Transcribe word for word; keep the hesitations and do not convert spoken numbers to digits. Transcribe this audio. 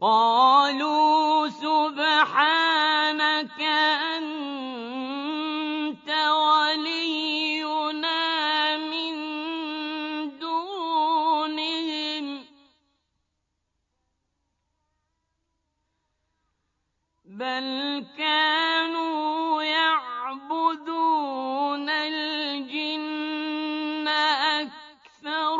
قالوا سبحانك أنت ولينا من دونهم بل كانوا يعبدون الجن أكثر